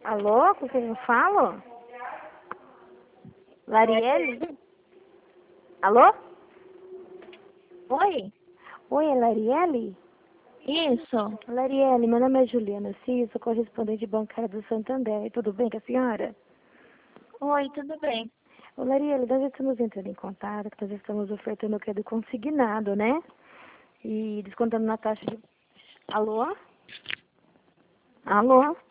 Alô, com quem eu falo? Lariele? Alô? Oi? Oi, é Lariele? Isso. Lariele, meu nome é Juliana Cis, sou correspondente bancária do Santander. Tudo bem com a senhora? Oi, tudo bem? Ô, Lariele, nós estamos entrando em contato, que nós estamos ofertando o crédito consignado, né? E descontando na taxa de... Alô? Alô?